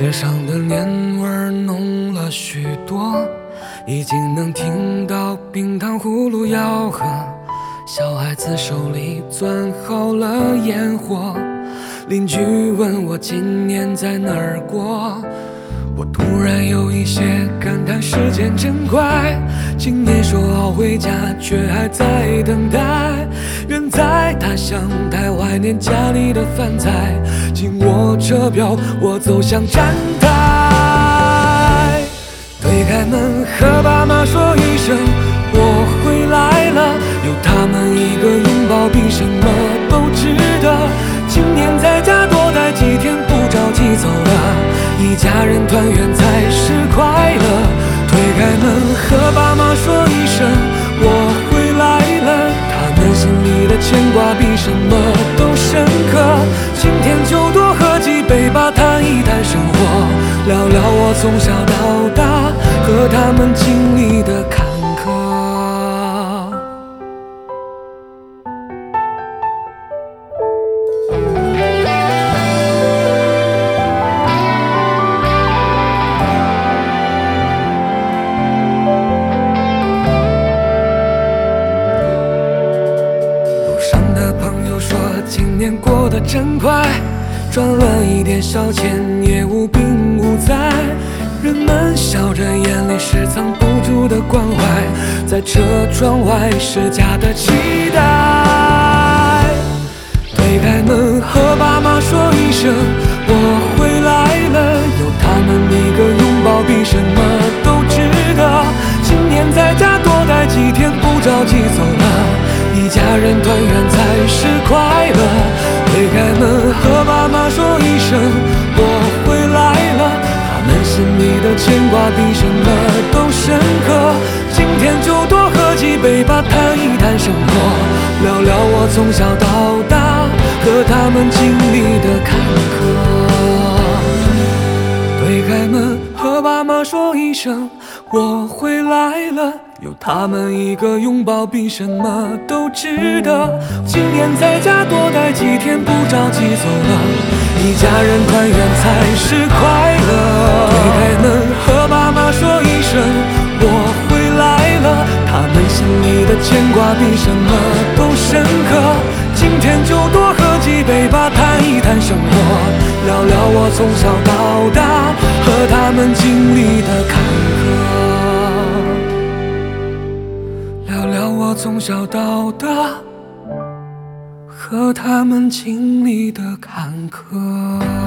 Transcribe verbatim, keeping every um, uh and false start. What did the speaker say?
街上的年味儿浓了许多，已经能听到冰糖葫芦吆喝，小孩子手里攥好了烟火。邻居问我今年在哪儿过，我突然有一些感叹时间真快。今年说好回家，却还在等待。远在他乡，太怀念家里的饭菜。紧握车票，我走向站台，推开门和爸妈说一声我回来了，有他们一个拥抱比什么都值得。今年在家多待几天，不着急走了，一家人团圆才是快乐。推开门和爸妈说一声我回来了，他们心里的牵挂比什么都深刻。今天就多喝几杯吧，谈一谈生活，聊聊我从小到大和他们经历的坎坷。今年过得真快，赚了一点小钱，也无病无灾。人们笑着，眼里是藏不住的关怀，在车窗外是家的期待。推开门和爸妈说一声我回来了，有他们一个拥抱比什么都值得。今年在家多待几天，不着急走了，一家人团圆才是快乐。推开门和爸妈说一声我回来了，他们心里的牵挂比什么都深刻。今天就多喝几杯吧，谈一谈生活，聊聊我从小到大和他们经历的坎坷。推开门和爸妈说一声我回来了，有他们一个拥抱比什么都值得。今年在家多待几天，不着急走了，一家人团圆才是快乐。推开门和爸妈说一声我回来了，他们心里的牵挂比什么都深刻。今天就多喝几杯吧，谈一谈生活，聊聊我从小到大和他们经历的坎坷，聊聊我从小到大和他们经历的坎坷。